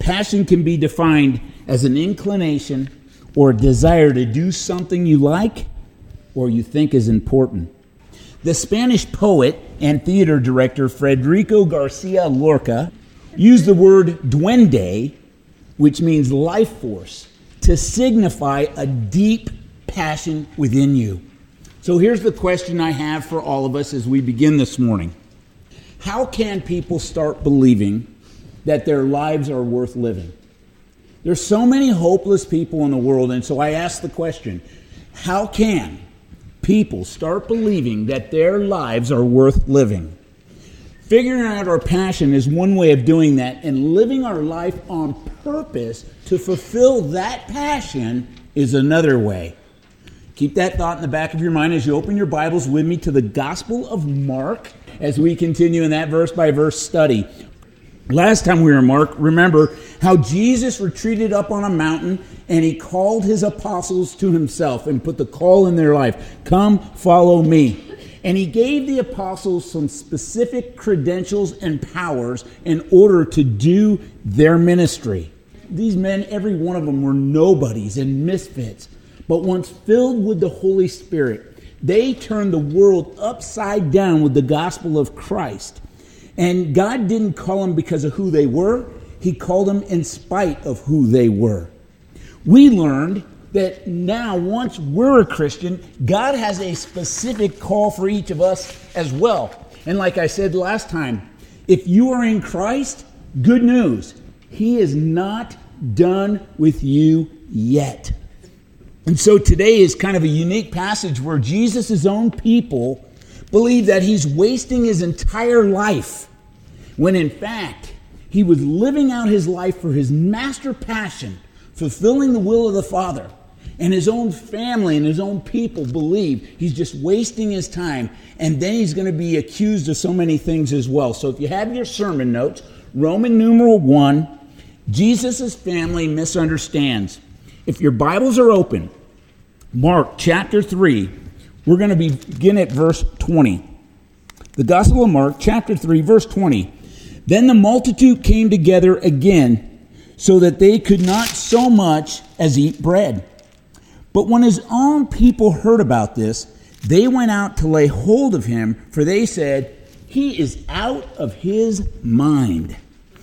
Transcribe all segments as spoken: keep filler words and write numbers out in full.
Passion can be defined as an inclination or a desire to do something you like or you think is important. The Spanish poet and theater director Federico Garcia Lorca used the word duende, which means life force, to signify a deep passion within you. So here's the question I have for all of us as we begin this morning. How can people start believing that their lives are worth living? There's so many hopeless people in the world, and so I ask the question, how can people start believing that their lives are worth living? Figuring out our passion is one way of doing that, and living our life on purpose to fulfill that passion is another way. Keep that thought in the back of your mind as you open your Bibles with me to the Gospel of Mark as we continue in that verse-by-verse study. Last time we were in Mark, remember how Jesus retreated up on a mountain and he called his apostles to himself and put the call in their life, come follow me. And he gave the apostles some specific credentials and powers in order to do their ministry. These men, every one of them were nobodies and misfits. But once filled with the Holy Spirit, they turned the world upside down with the gospel of Christ. And God didn't call them because of who they were. He called them in spite of who they were. We learned that now, once we're a Christian, God has a specific call for each of us as well. And like I said last time, if you are in Christ, good news. He is not done with you yet. And so today is kind of a unique passage where Jesus' own people believe that he's wasting his entire life, when in fact, he was living out his life for his master passion, fulfilling the will of the Father. And his own family and his own people believe he's just wasting his time, and then he's going to be accused of so many things as well. So if you have your sermon notes, Roman numeral one, Jesus' family misunderstands. If your Bibles are open, Mark chapter three, we're going to begin at verse twenty. The Gospel of Mark chapter three, verse twenty. Then the multitude came together again, so that they could not so much as eat bread. But when his own people heard about this, they went out to lay hold of him, for they said, he is out of his mind.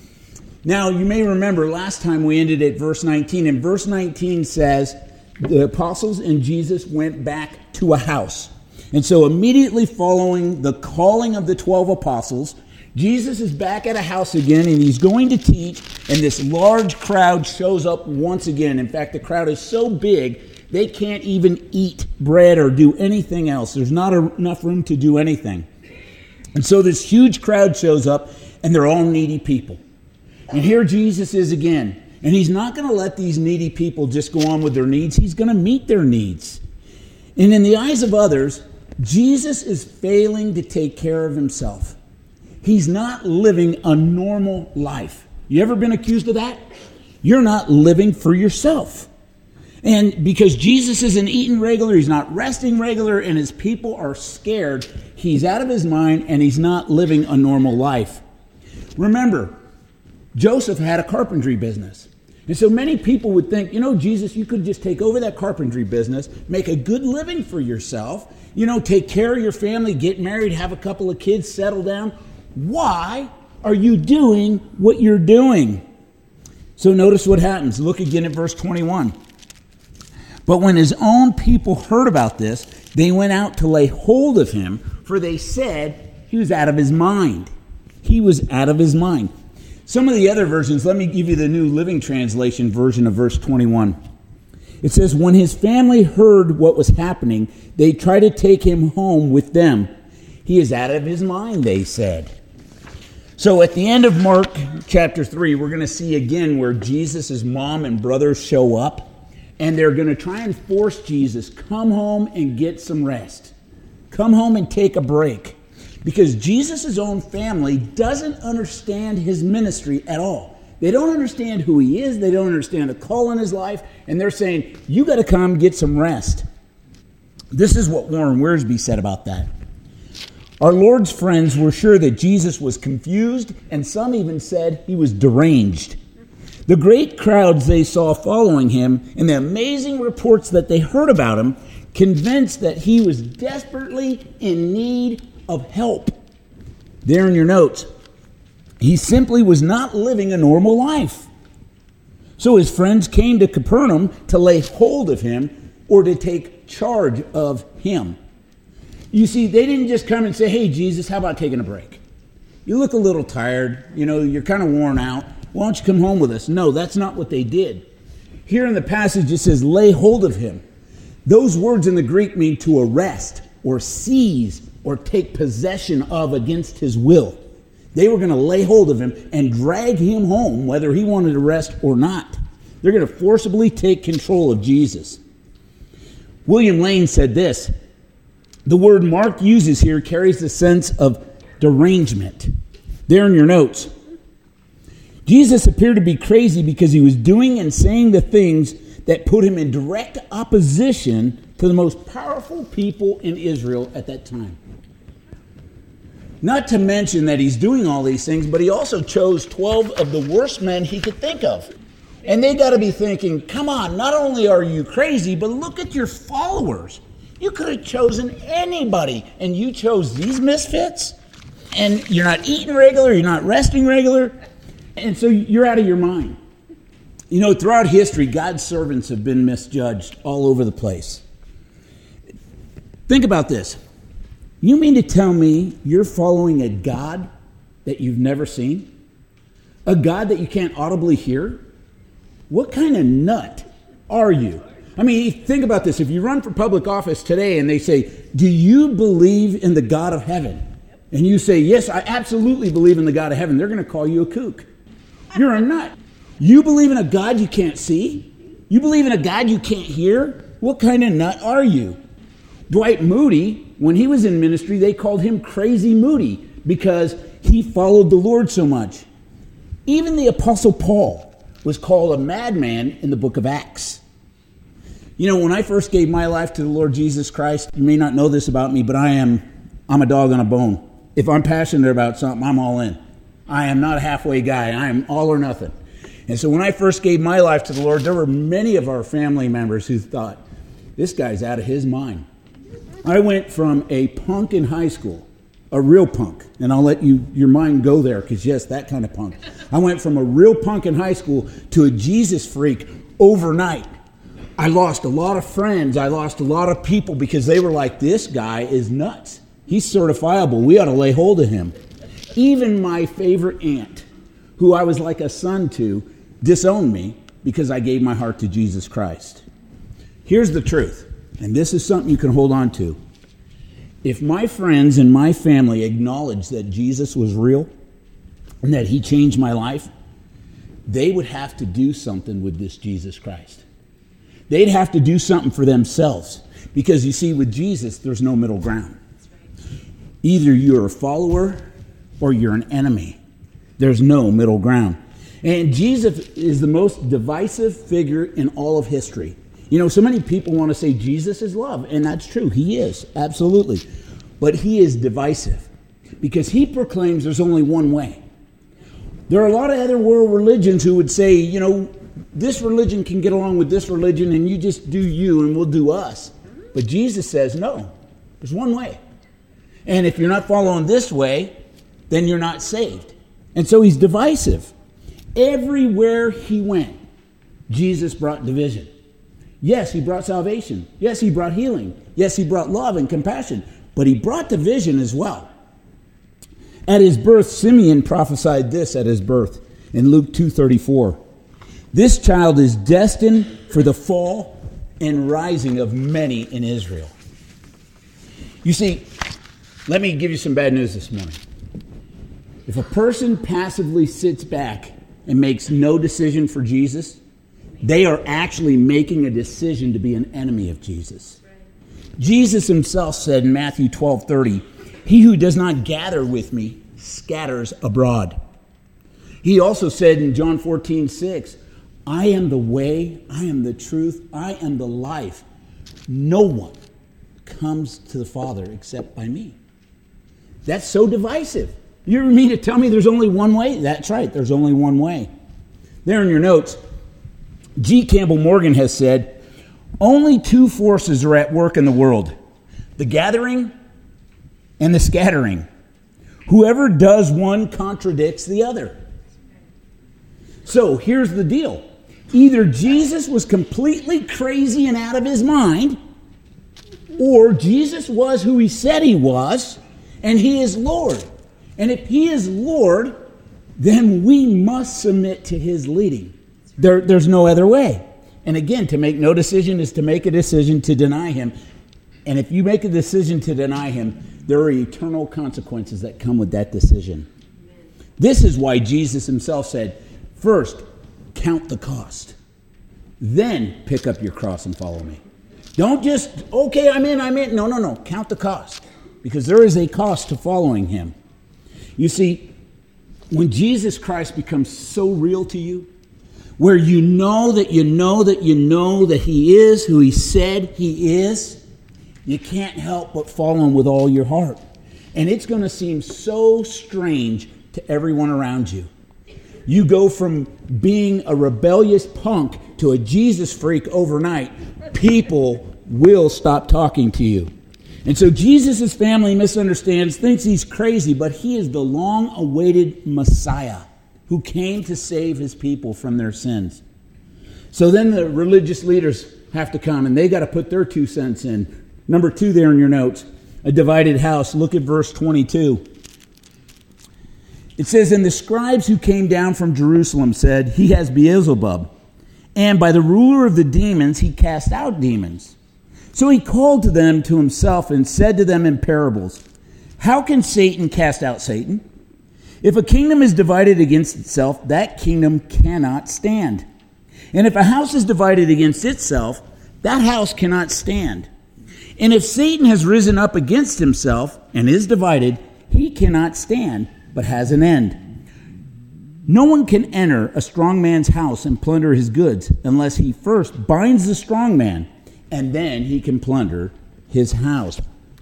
Now, you may remember last time we ended at verse nineteen, and verse nineteen says, the apostles and Jesus went back to a house. And so immediately following the calling of the twelve apostles, Jesus is back at a house again, and he's going to teach, and this large crowd shows up once again. In fact, the crowd is so big, they can't even eat bread or do anything else. There's not enough room to do anything. And so this huge crowd shows up, and they're all needy people. And here Jesus is again. And he's not going to let these needy people just go on with their needs. He's going to meet their needs. And in the eyes of others, Jesus is failing to take care of himself. He's not living a normal life. You ever been accused of that? You're not living for yourself. And because Jesus isn't eating regular, he's not resting regular, and his people are scared, he's out of his mind and he's not living a normal life. Remember, Joseph had a carpentry business. And so many people would think, you know, Jesus, you could just take over that carpentry business, make a good living for yourself, you know, take care of your family, get married, have a couple of kids, settle down. Why are you doing what you're doing? So notice what happens. Look again at verse twenty-one. But when his own people heard about this, they went out to lay hold of him, for they said he was out of his mind. He was out of his mind. Some of the other versions, let me give you the New Living Translation version of verse twenty-one. It says, when his family heard what was happening, they tried to take him home with them. He is out of his mind, they said. So at the end of Mark chapter three, we're going to see again where Jesus' mom and brothers show up, and they're going to try and force Jesus, come home and get some rest. Come home and take a break. Because Jesus' own family doesn't understand his ministry at all. They don't understand who he is. They don't understand the call in his life. And they're saying, you got to come get some rest. This is what Warren Wiersbe said about that. Our Lord's friends were sure that Jesus was confused, and some even said he was deranged. The great crowds they saw following him and the amazing reports that they heard about him convinced that he was desperately in need of help. There in your notes, he simply was not living a normal life. So his friends came to Capernaum to lay hold of him or to take charge of him. You see, they didn't just come and say, hey, Jesus, how about taking a break? You look a little tired. You know, you're kind of worn out. Why don't you come home with us? No, that's not what they did. Here in the passage, it says, lay hold of him. Those words in the Greek mean to arrest or seize or take possession of against his will. They were going to lay hold of him and drag him home, whether he wanted to rest or not. They're going to forcibly take control of Jesus. William Lane said this, the word Mark uses here carries the sense of derangement. There in your notes. Jesus appeared to be crazy because he was doing and saying the things that put him in direct opposition to the most powerful people in Israel at that time. Not to mention that he's doing all these things, but he also chose twelve of the worst men he could think of. And they got to be thinking, come on, not only are you crazy, but look at your followers. You could have chosen anybody, and you chose these misfits? And you're not eating regular, you're not resting regular, and so you're out of your mind. You know, throughout history, God's servants have been misjudged all over the place. Think about this. You mean to tell me you're following a God that you've never seen? A God that you can't audibly hear? What kind of nut are you? I mean, think about this. If you run for public office today and they say, do you believe in the God of heaven? And you say, yes, I absolutely believe in the God of heaven. They're going to call you a kook. You're a nut. You believe in a God you can't see? You believe in a God you can't hear? What kind of nut are you? Dwight Moody, when he was in ministry, they called him Crazy Moody because he followed the Lord so much. Even the Apostle Paul was called a madman in the book of Acts. You know, when I first gave my life to the Lord Jesus Christ, you may not know this about me, but I am, I'm a dog on a bone. If I'm passionate about something, I'm all in. I am not a halfway guy. I am all or nothing. And so when I first gave my life to the Lord, there were many of our family members who thought, this guy's out of his mind. I went from a punk in high school, a real punk, and I'll let you your mind go there because, yes, that kind of punk. I went from a real punk in high school to a Jesus freak overnight. I lost a lot of friends. I lost a lot of people because they were like, this guy is nuts. He's certifiable. We ought to lay hold of him. Even my favorite aunt, who I was like a son to, disowned me because I gave my heart to Jesus Christ. Here's the truth, and this is something you can hold on to. If my friends and my family acknowledged that Jesus was real and that he changed my life, they would have to do something with this Jesus Christ. They'd have to do something for themselves because, you see, with Jesus, there's no middle ground. Either you're a follower or you're an enemy. There's no middle ground. And Jesus is the most divisive figure in all of history. You know, so many people want to say Jesus is love, and that's true. He is, absolutely. But he is divisive because he proclaims there's only one way. There are a lot of other world religions who would say, you know, this religion can get along with this religion and you just do you and we'll do us. But Jesus says, no, there's one way. And if you're not following this way, then you're not saved. And so he's divisive. Everywhere he went, Jesus brought division. Yes, he brought salvation. Yes, he brought healing. Yes, he brought love and compassion. But he brought division as well. At his birth, Simeon prophesied this at his birth in Luke two thirty-four. This child is destined for the fall and rising of many in Israel. You see, let me give you some bad news this morning. If a person passively sits back and makes no decision for Jesus, they are actually making a decision to be an enemy of Jesus. Jesus himself said in Matthew twelve thirty, he who does not gather with me scatters abroad. He also said in John fourteen six, I am the way, I am the truth, I am the life. No one comes to the Father except by me. That's so divisive. You mean to tell me there's only one way? That's right, there's only one way. There in your notes, G. Campbell Morgan has said, only two forces are at work in the world, the gathering and the scattering. Whoever does one contradicts the other. So here's the deal. Either Jesus was completely crazy and out of his mind, or Jesus was who he said he was, and he is Lord. And if he is Lord, then we must submit to his leading. There, there's no other way. And again, to make no decision is to make a decision to deny him. And if you make a decision to deny him, there are eternal consequences that come with that decision. This is why Jesus himself said, first, count the cost. Then pick up your cross and follow me. Don't just, okay, I'm in, I'm in. No, no, no. Count the cost. Because there is a cost to following him. You see, when Jesus Christ becomes so real to you, where you know that you know that you know that he is who he said he is, you can't help but follow him with all your heart. And it's going to seem so strange to everyone around you. You go from being a rebellious punk to a Jesus freak overnight. People will stop talking to you. And so Jesus' family misunderstands, thinks he's crazy, but he is the long-awaited Messiah who came to save his people from their sins. So then the religious leaders have to come, and they got to put their two cents in. Number two there in your notes, a divided house. Look at verse twenty-two. It says, and the scribes who came down from Jerusalem said, he has Beelzebub, and by the ruler of the demons he cast out demons. So he called to them to himself and said to them in parables, how can Satan cast out Satan? If a kingdom is divided against itself, that kingdom cannot stand. And if a house is divided against itself, that house cannot stand. And if Satan has risen up against himself and is divided, he cannot stand, but has an end. No one can enter a strong man's house and plunder his goods unless he first binds the strong man, and then he can plunder his house.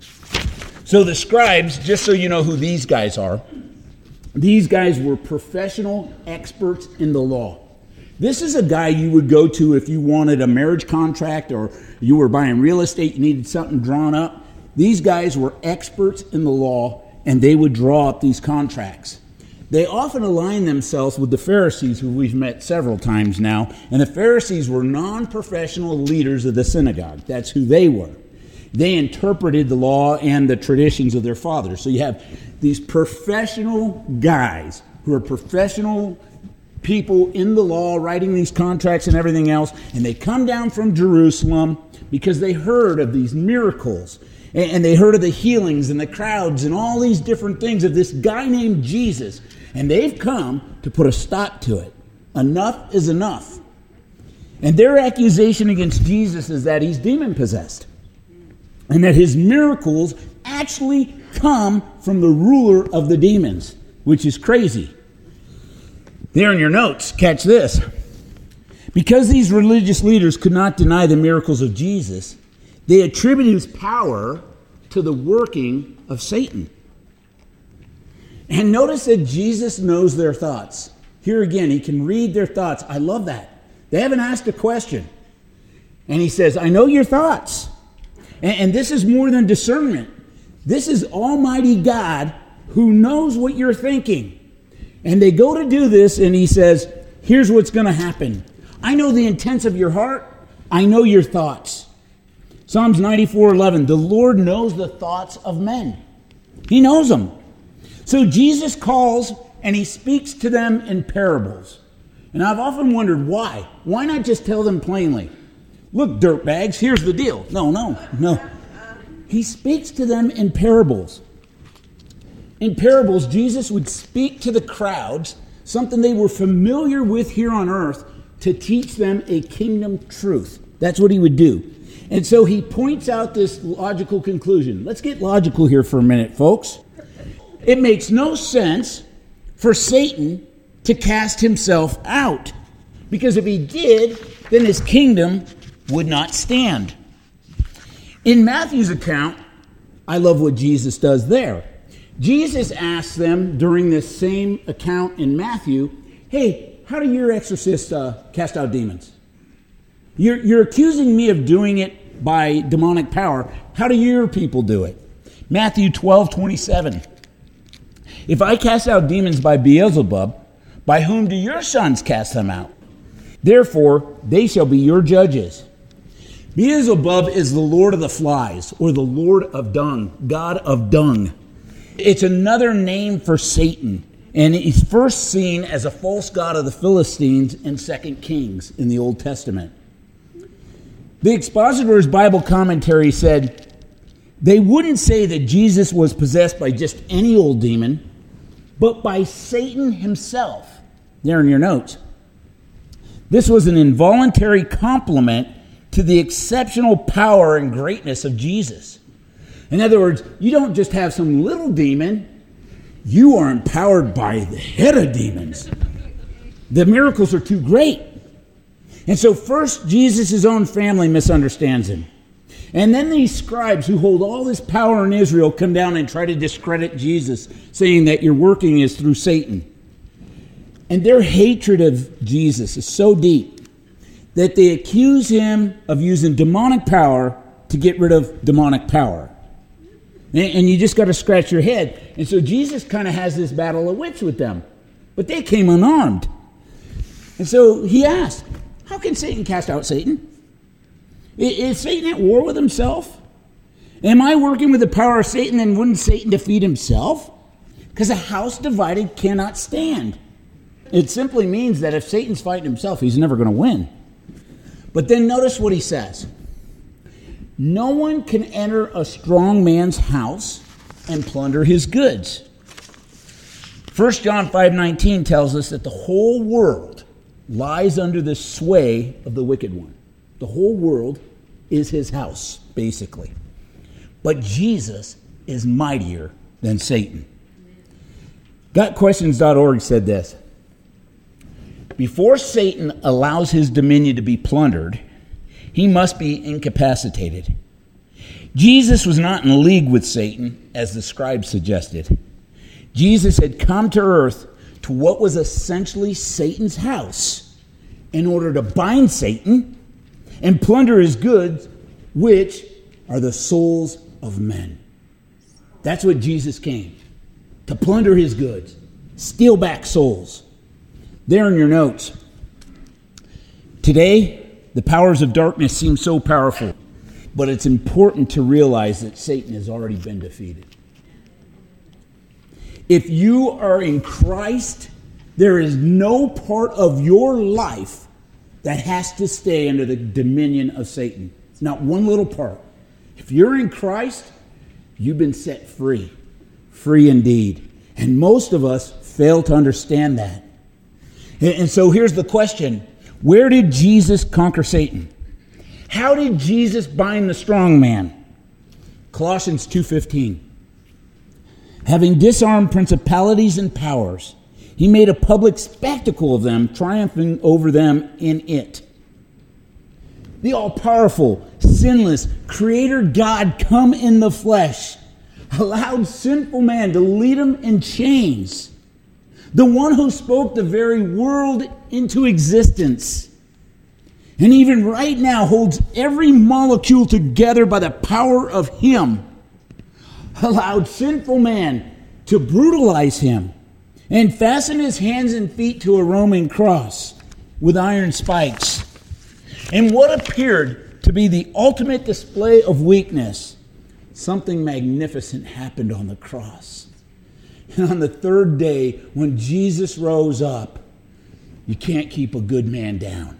So the scribes, just so you know who these guys are, these guys were professional experts in the law. This is a guy you would go to if you wanted a marriage contract or you were buying real estate, you needed something drawn up. These guys were experts in the law, and they would draw up these contracts. They often align themselves with the Pharisees, who we've met several times now. And the Pharisees were non-professional leaders of the synagogue. That's who they were. They interpreted the law and the traditions of their fathers. So you have these professional guys who are professional people in the law, writing these contracts and everything else. And they come down from Jerusalem because they heard of these miracles. And they heard of the healings and the crowds and all these different things of this guy named Jesus. And they've come to put a stop to it. Enough is enough. And their accusation against Jesus is that he's demon-possessed. And that his miracles actually come from the ruler of the demons, which is crazy. There in your notes, catch this. Because these religious leaders could not deny the miracles of Jesus, they attribute his power to the working of Satan. And notice that Jesus knows their thoughts. Here again, he can read their thoughts. I love that. They haven't asked a question. And he says, I know your thoughts. And, and this is more than discernment. This is Almighty God who knows what you're thinking. And they go to do this, and he says, here's what's going to happen. I know the intents of your heart. I know your thoughts. Psalms ninety-four eleven, the Lord knows the thoughts of men. He knows them. So Jesus calls and he speaks to them in parables. And I've often wondered why. Why not just tell them plainly? Look, dirtbags, here's the deal. No, no, no. He speaks to them in parables. In parables, Jesus would speak to the crowds, something they were familiar with here on earth, to teach them a kingdom truth. That's what he would do. And so he points out this logical conclusion. Let's get logical here for a minute, folks. It makes no sense for Satan to cast himself out. Because if he did, then his kingdom would not stand. In Matthew's account, I love what Jesus does there. Jesus asks them during this same account in Matthew, hey, how do your exorcists uh, cast out demons? You're, you're accusing me of doing it by demonic power. How do your people do it? Matthew twelve twenty-seven. If I cast out demons by Beelzebub, by whom do your sons cast them out? Therefore, they shall be your judges. Beelzebub is the lord of the flies, or the lord of dung, god of dung. It's another name for Satan, and he's first seen as a false god of the Philistines in Second Kings in the Old Testament. The Expositor's Bible commentary said, they wouldn't say that Jesus was possessed by just any old demon, but by Satan himself. There in your notes. This was an involuntary compliment to the exceptional power and greatness of Jesus. In other words, you don't just have some little demon, you are empowered by the head of demons. The miracles are too great. And so first, Jesus' own family misunderstands him. And then these scribes who hold all this power in Israel come down and try to discredit Jesus, saying that your working is through Satan. And their hatred of Jesus is so deep that they accuse him of using demonic power to get rid of demonic power. And you just got to scratch your head. And so Jesus kind of has this battle of wits with them. But they came unarmed. And so he asked, how can Satan cast out Satan? Is Satan at war with himself? Am I working with the power of Satan, and wouldn't Satan defeat himself? Because a house divided cannot stand. It simply means that if Satan's fighting himself, he's never going to win. But then notice what he says. No one can enter a strong man's house and plunder his goods. First John five nineteen tells us that the whole world lies under the sway of the wicked one. The whole world is his house, basically. But Jesus is mightier than Satan. got questions dot org said this. Before Satan allows his dominion to be plundered, he must be incapacitated. Jesus was not in league with Satan, as the scribes suggested. Jesus had come to earth to what was essentially Satan's house in order to bind Satan and plunder his goods, which are the souls of men. That's what Jesus came, to plunder his goods, steal back souls. There in your notes. Today, the powers of darkness seem so powerful, but it's important to realize that Satan has already been defeated. If you are in Christ, there is no part of your life that has to stay under the dominion of Satan. It's not one little part. If you're in Christ, you've been set free. Free indeed. And most of us fail to understand that. And so here's the question. Where did Jesus conquer Satan? How did Jesus bind the strong man? Colossians two fifteen. Having disarmed principalities and powers, he made a public spectacle of them, triumphing over them in it. The all-powerful, sinless, creator God come in the flesh, allowed sinful man to lead him in chains. The one who spoke the very world into existence, and even right now holds every molecule together by the power of him, allowed sinful man to brutalize him and fasten his hands and feet to a Roman cross with iron spikes. And what appeared to be the ultimate display of weakness, something magnificent happened on the cross. And on the third day, when Jesus rose up, you can't keep a good man down.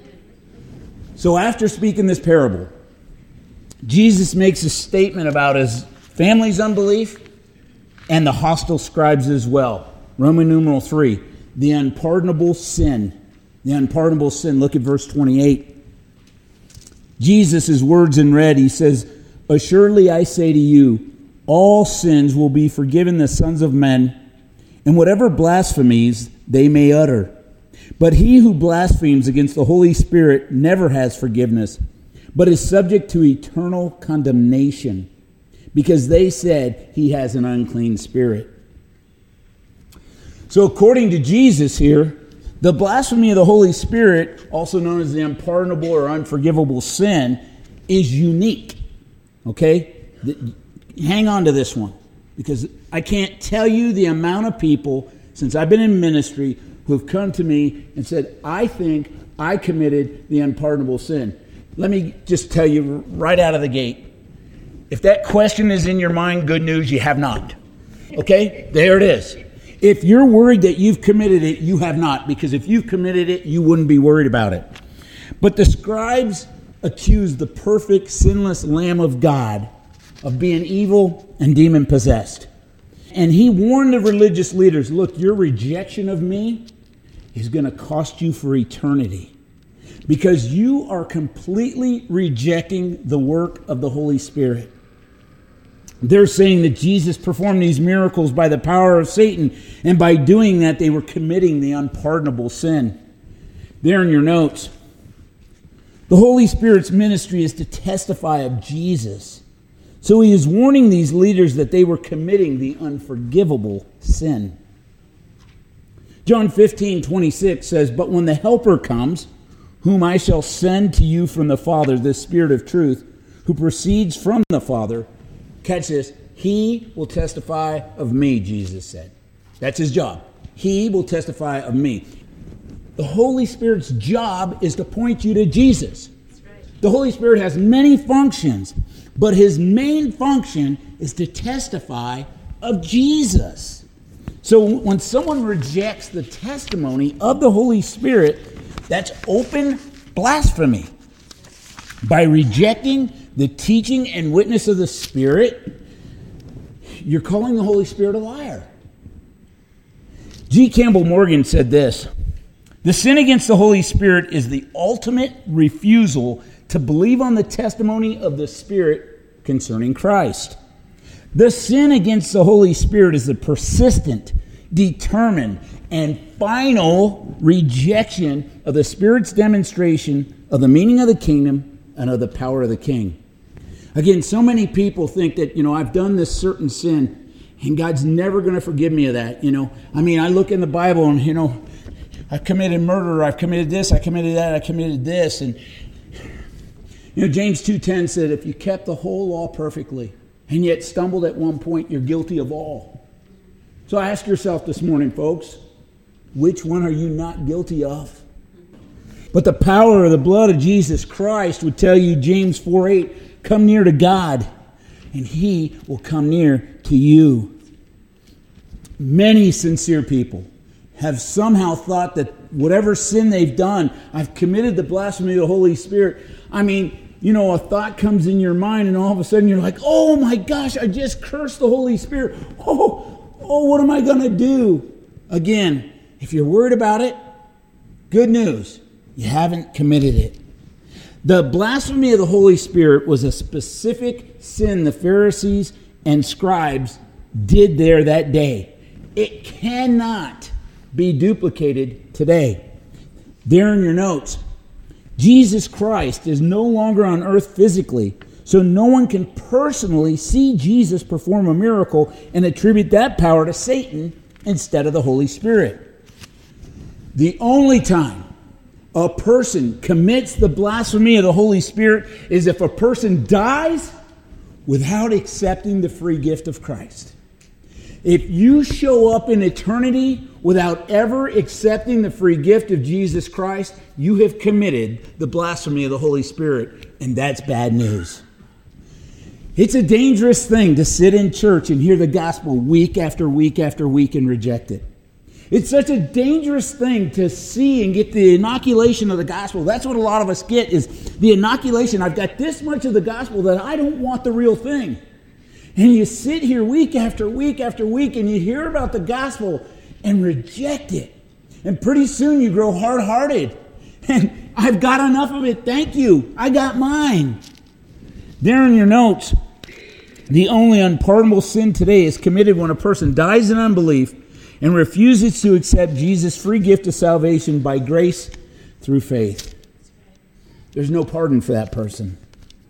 So after speaking this parable, Jesus makes a statement about his family's unbelief and the hostile scribes as well. Roman numeral three, the unpardonable sin. The unpardonable sin. Look at verse twenty-eight. Jesus' words in red, he says, "Assuredly I say to you, all sins will be forgiven the sons of men, and whatever blasphemies they may utter. But he who blasphemes against the Holy Spirit never has forgiveness, but is subject to eternal condemnation, because they said he has an unclean spirit." So according to Jesus here, The blasphemy of the Holy Spirit, also known as the unpardonable or unforgivable sin, is unique. Okay? Hang on to this one, because I can't tell you the amount of people since I've been in ministry who have come to me and said, I think I committed the unpardonable sin. Let me just tell you right out of the gate, if that question is in your mind, good news, you have not. Okay? There it is. If you're worried that you've committed it, you have not, because if you've committed it, you wouldn't be worried about it. But the scribes accused the perfect, sinless Lamb of God of being evil and demon-possessed. And he warned the religious leaders, look, your rejection of me is going to cost you for eternity, because you are completely rejecting the work of the Holy Spirit. They're saying that Jesus performed these miracles by the power of Satan, and by doing that, they were committing the unpardonable sin. There in your notes, the Holy Spirit's ministry is to testify of Jesus. So he is warning these leaders that they were committing the unforgivable sin. John fifteen twenty-six says, but when the Helper comes, whom I shall send to you from the Father, the Spirit of truth, who proceeds from the Father, catch this, he will testify of me, Jesus said. That's his job. He will testify of me. The Holy Spirit's job is to point you to Jesus. The Holy Spirit has many functions, but his main function is to testify of Jesus. So when someone rejects the testimony of the Holy Spirit, that's open blasphemy. By rejecting the teaching and witness of the Spirit, you're calling the Holy Spirit a liar. G. Campbell Morgan said this, the sin against the Holy Spirit is the ultimate refusal to believe on the testimony of the Spirit concerning Christ. The sin against the Holy Spirit is the persistent, determined, and final rejection of the Spirit's demonstration of the meaning of the kingdom and of the power of the King. Again, so many people think that, you know, I've done this certain sin and God's never going to forgive me of that. You know, I mean, I look in the Bible and, you know, I've committed murder, I've committed this, I committed that, I committed this. And, you know, James two ten said, if you kept the whole law perfectly and yet stumbled at one point, you're guilty of all. So ask yourself this morning, folks, which one are you not guilty of? But the power of the blood of Jesus Christ would tell you, James four eight, come near to God, and he will come near to you. Many sincere people have somehow thought that whatever sin they've done, I've committed the blasphemy of the Holy Spirit. I mean, you know, a thought comes in your mind and all of a sudden you're like, oh my gosh, I just cursed the Holy Spirit. Oh, oh, what am I going to do? Again, if you're worried about it, good news, you haven't committed it. The blasphemy of the Holy Spirit was a specific sin the Pharisees and scribes did there that day. It cannot be duplicated today. There in your notes, Jesus Christ is no longer on earth physically, so no one can personally see Jesus perform a miracle and attribute that power to Satan instead of the Holy Spirit. The only time a person commits the blasphemy of the Holy Spirit is if a person dies without accepting the free gift of Christ. If you show up in eternity without ever accepting the free gift of Jesus Christ, you have committed the blasphemy of the Holy Spirit, and that's bad news. It's a dangerous thing to sit in church and hear the gospel week after week after week and reject it. It's such a dangerous thing to see and get the inoculation of the gospel. That's what a lot of us get, is the inoculation. I've got this much of the gospel that I don't want the real thing. And you sit here week after week after week and you hear about the gospel and reject it. And pretty soon you grow hard-hearted. And I've got enough of it. Thank you. I got mine. There in your notes, the only unpardonable sin today is committed when a person dies in unbelief and refuses to accept Jesus' free gift of salvation by grace through faith. There's no pardon for that person.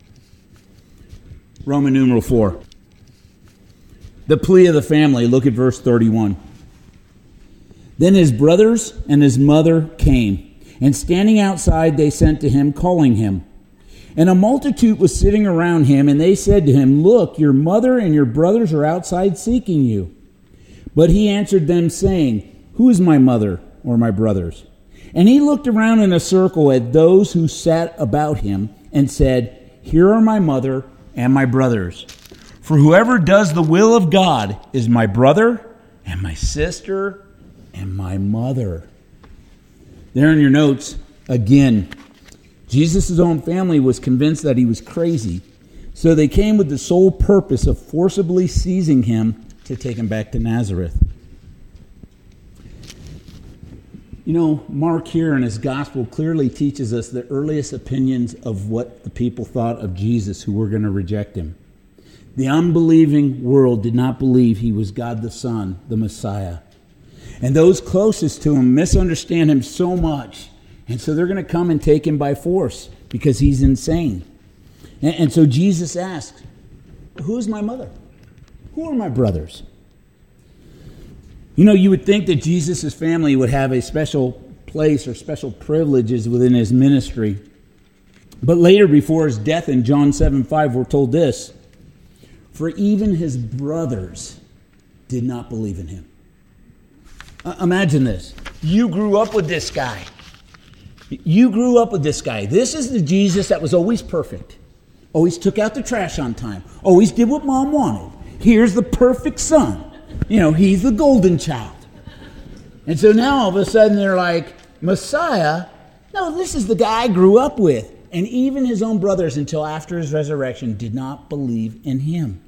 Roman numeral four. The plea of the family. Look at verse thirty-one. Then his brothers and his mother came, and standing outside they sent to him, calling him. And a multitude was sitting around him, and they said to him, Look, your mother and your brothers are outside seeking you. But he answered them, saying, Who is my mother or my brothers? And he looked around in a circle at those who sat about him, and said, Here are my mother and my brothers. For whoever does the will of God is my brother and my sister and my mother. There in your notes, again, Jesus' own family was convinced that he was crazy, so they came with the sole purpose of forcibly seizing him to take him back to Nazareth. You know, Mark here in his gospel clearly teaches us the earliest opinions of what the people thought of Jesus who were going to reject him. The unbelieving world did not believe he was God the Son, the Messiah. And those closest to him misunderstand him so much. And so they're going to come and take him by force because he's insane. And, and so Jesus asks, Who is my mother? Who are my brothers? You know, you would think that Jesus' family would have a special place or special privileges within his ministry. But later, before his death in John seven five, we're told this, For even his brothers did not believe in him. Uh, imagine this. You grew up with this guy. You grew up with this guy. This is the Jesus that was always perfect. Always took out the trash on time. Always did what mom wanted. Here's the perfect son. You know, he's the golden child. And so now all of a sudden they're like, Messiah? No, this is the guy I grew up with. And even his own brothers, until after his resurrection, did not believe in him.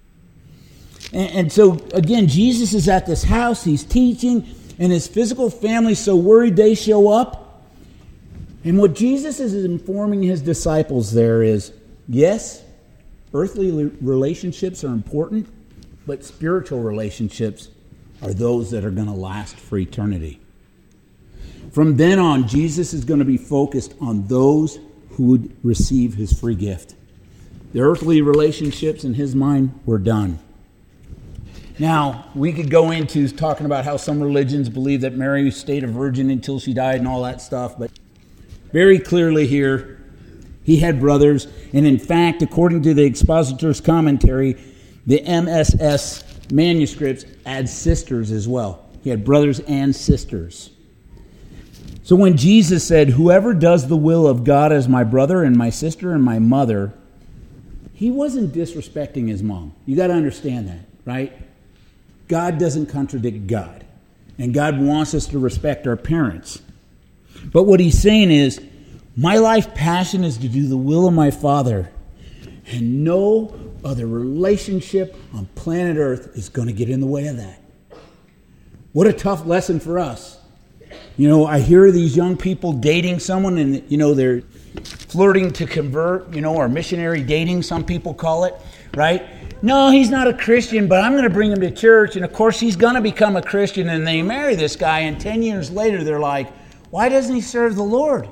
And, and so, again, Jesus is at this house. He's teaching. And his physical family's so worried they show up. And what Jesus is informing his disciples there is, yes, earthly relationships are important, but spiritual relationships are those that are going to last for eternity. From then on, Jesus is going to be focused on those who would receive his free gift. The earthly relationships in his mind were done. Now, we could go into talking about how some religions believe that Mary stayed a virgin until she died and all that stuff, but very clearly here, he had brothers, and in fact, according to the expositor's commentary, the M S S manuscripts add sisters as well. He had brothers and sisters. So when Jesus said, Whoever does the will of God is my brother and my sister and my mother, he wasn't disrespecting his mom. You got to understand that, right? God doesn't contradict God. And God wants us to respect our parents. But what he's saying is, my life passion is to do the will of my Father. And no other relationship on planet Earth is going to get in the way of that. What a tough lesson for us. You know, I hear these young people dating someone and, you know, they're flirting to convert, you know, or missionary dating, some people call it, right? No, he's not a Christian, but I'm going to bring him to church. And, of course, he's going to become a Christian. And they marry this guy. And ten years later, they're like, why doesn't he serve the Lord?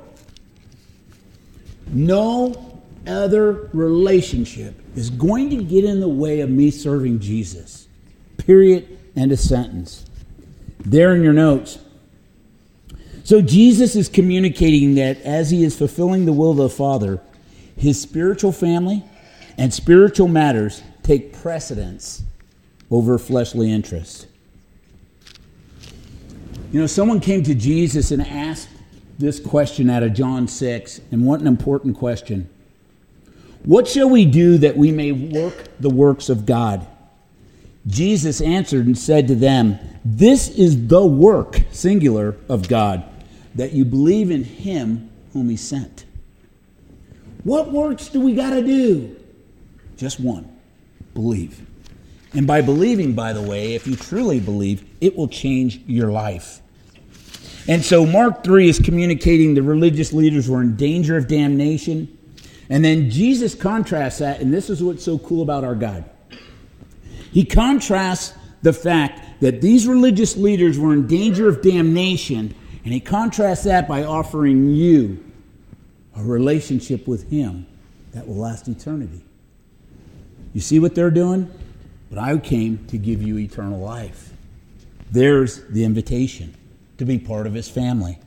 No other relationship is going to get in the way of me serving Jesus. Period. End of sentence. There in your notes. So Jesus is communicating that as he is fulfilling the will of the Father, his spiritual family and spiritual matters take precedence over fleshly interests. You know, someone came to Jesus and asked this question out of John six, and what an important question. What shall we do that we may work the works of God? Jesus answered and said to them, This is the work, singular, of God, that you believe in him whom he sent. What works do we got to do? Just one. Believe. And by believing, by the way, if you truly believe, it will change your life. And so Mark three is communicating the religious leaders were in danger of damnation. And then Jesus contrasts that, and this is what's so cool about our God. He contrasts the fact that these religious leaders were in danger of damnation, and he contrasts that by offering you a relationship with him that will last eternity. You see what they're doing? But I came to give you eternal life. There's the invitation. to be part of his family.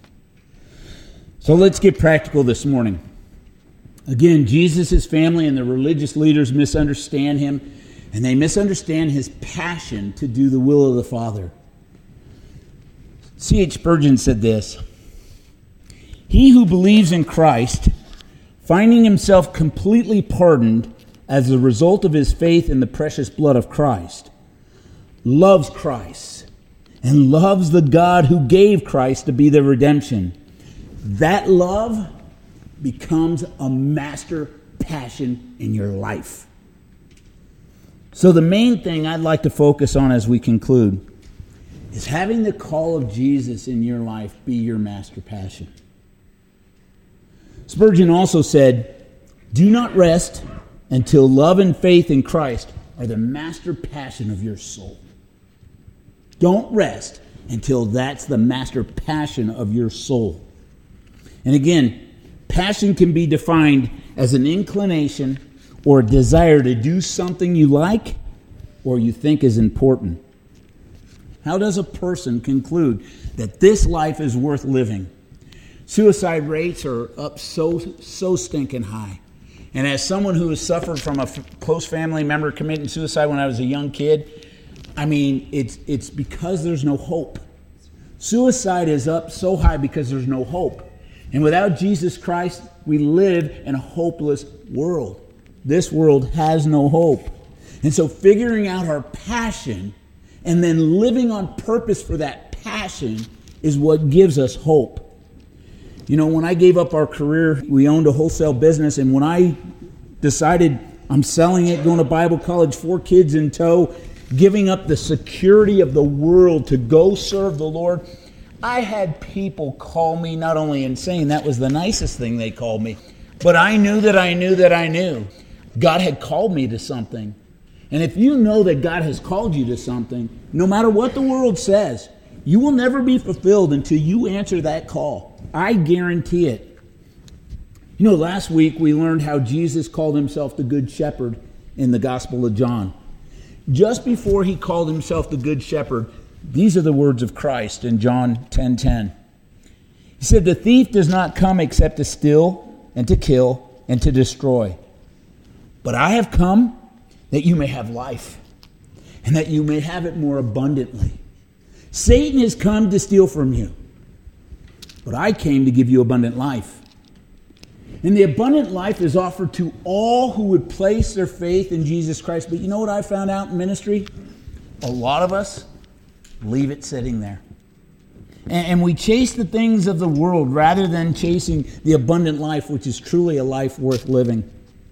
So let's get practical this morning. Again, Jesus' family and the religious leaders misunderstand him, and they misunderstand his passion to do the will of the Father. C H Spurgeon said this: "He who believes in Christ, finding himself completely pardoned as a result of his faith in the precious blood of Christ, loves Christ and loves the God who gave Christ to be the redemption. That love becomes a master passion in your life." So the main thing I'd like to focus on as we conclude is having the call of Jesus in your life be your master passion. Spurgeon also said, "Do not rest until love and faith in Christ are the master passion of your soul." Don't rest until that's the master passion of your soul. And again, passion can be defined as an inclination or a desire to do something you like or you think is important. How does a person conclude that this life is worth living? Suicide rates are up so, so stinking high. And as someone who has suffered from a f- close family member committing suicide when I was a young kid, I mean, it's it's because there's no hope. Suicide is up so high because there's no hope. And without Jesus Christ, we live in a hopeless world. This world has no hope. And so figuring out our passion and then living on purpose for that passion is what gives us hope. You know, when I gave up our career, we owned a wholesale business, and when I decided I'm selling it, going to Bible college, four kids in tow, giving up the security of the world to go serve the Lord, I had people call me not only insane, that was the nicest thing they called me, but I knew that I knew that I knew God had called me to something. And if you know that God has called you to something, no matter what the world says, you will never be fulfilled until you answer that call. I guarantee it. You know, last week we learned how Jesus called himself the Good Shepherd in the Gospel of John. Just before he called himself the Good Shepherd, these are the words of Christ in John ten ten. He said, "The thief does not come except to steal and to kill and to destroy. But I have come that you may have life, and that you may have it more abundantly. Satan has come to steal from you, but I came to give you abundant life." And the abundant life is offered to all who would place their faith in Jesus Christ. But you know what I found out in ministry? A lot of us leave it sitting there. And, and we chase the things of the world rather than chasing the abundant life, which is truly a life worth living.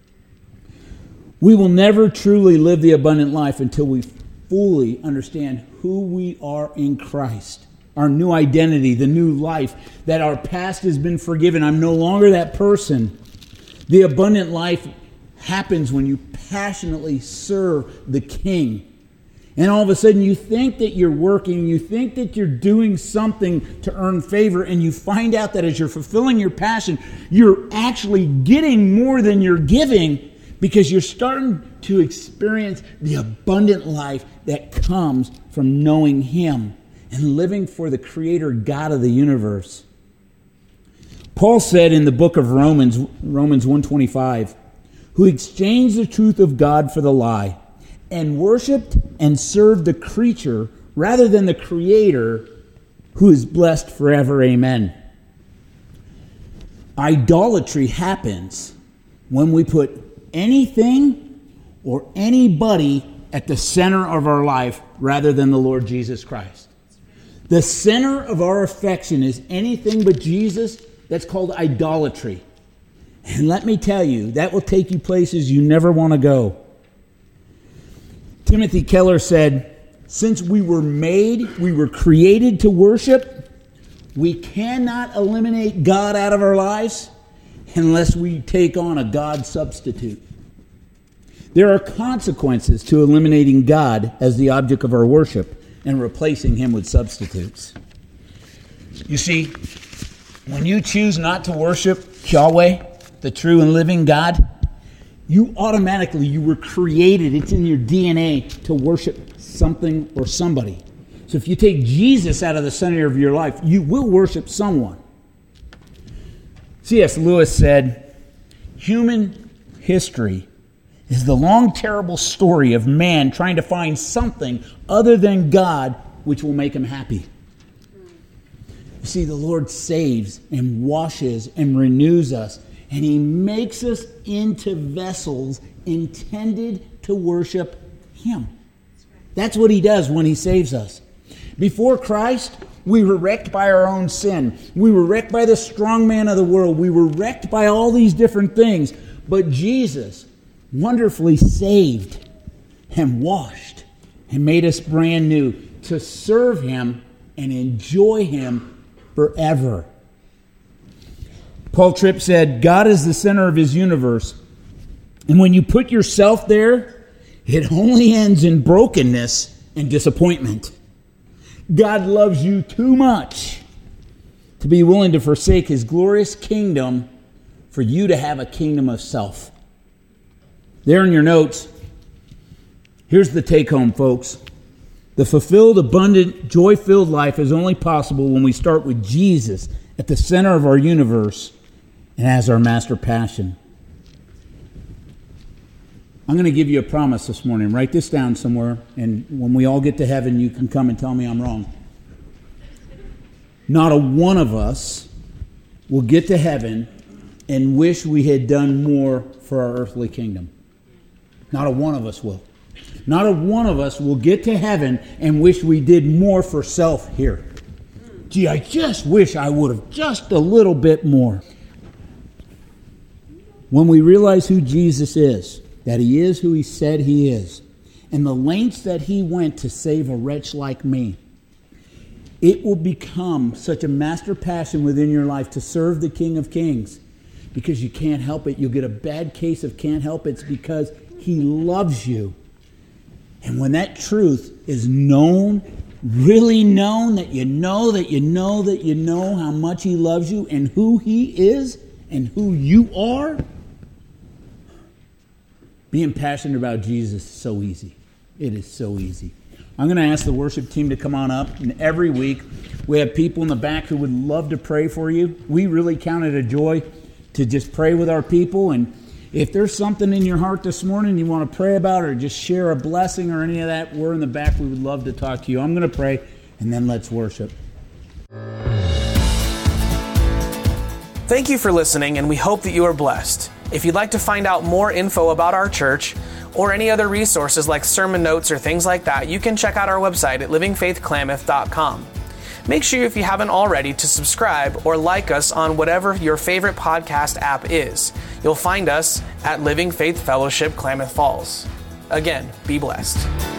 We will never truly live the abundant life until we fully understand who we are in Christ. Our new identity, the new life, that our past has been forgiven. I'm no longer that person. The abundant life happens when you passionately serve the King. And all of a sudden you think that you're working, you think that you're doing something to earn favor, and you find out that as you're fulfilling your passion, you're actually getting more than you're giving, because you're starting to experience the abundant life that comes from knowing Him and living for the Creator God of the universe. Paul said in the book of Romans, Romans one twenty-five, "Who exchanged the truth of God for the lie, and worshipped and served the creature rather than the Creator, who is blessed forever. Amen." Idolatry happens when we put anything or anybody at the center of our life rather than the Lord Jesus Christ. The center of our affection is anything but Jesus. That's called idolatry. And let me tell you, that will take you places you never want to go. Timothy Keller said, "Since we were made, we were created to worship, we cannot eliminate God out of our lives unless we take on a God substitute." There are consequences to eliminating God as the object of our worship and replacing Him with substitutes. You see, when you choose not to worship Yahweh, the true and living God, you automatically, you were created, it's in your D N A to worship something or somebody. So if you take Jesus out of the center of your life, you will worship someone. C S Lewis said, human history is the long, terrible story of man trying to find something other than God which will make him happy. You see, the Lord saves and washes and renews us, and He makes us into vessels intended to worship Him. That's what He does when He saves us. Before Christ, we were wrecked by our own sin. We were wrecked by the strong man of the world. We were wrecked by all these different things. But Jesus wonderfully saved and washed and made us brand new to serve Him and enjoy Him forever. Paul Tripp said, God is the center of His universe. And when you put yourself there, it only ends in brokenness and disappointment. God loves you too much to be willing to forsake His glorious kingdom for you to have a kingdom of self. There in your notes, here's the take home, folks. The fulfilled, abundant, joy-filled life is only possible when we start with Jesus at the center of our universe and as our master passion. I'm going to give you a promise this morning. Write this down somewhere, and when we all get to heaven, you can come and tell me I'm wrong. Not a one of us will get to heaven and wish we had done more for our earthly kingdom. Not a one of us will. Not a one of us will get to heaven and wish we did more for self here. Gee, I just wish I would have just a little bit more. When we realize who Jesus is, that He is who He said He is, and the lengths that He went to save a wretch like me, it will become such a master passion within your life to serve the King of Kings, because you can't help it. You'll get a bad case of can't help it. It's because He loves you. And when that truth is known, really known, that you know, that you know, that you know how much He loves you and who He is and who you are, being passionate about Jesus is so easy. It is so easy. I'm going to ask the worship team to come on up. And every week, we have people in the back who would love to pray for you. We really count it a joy to just pray with our people. And if there's something in your heart this morning you want to pray about or just share a blessing or any of that, we're in the back. We would love to talk to you. I'm going to pray, and then let's worship. Thank you for listening, and we hope that you are blessed. If you'd like to find out more info about our church or any other resources like sermon notes or things like that, you can check out our website at living faith klamath dot com. Make sure, if you haven't already, to subscribe or like us on whatever your favorite podcast app is. You'll find us at Living Faith Fellowship Klamath Falls. Again, be blessed.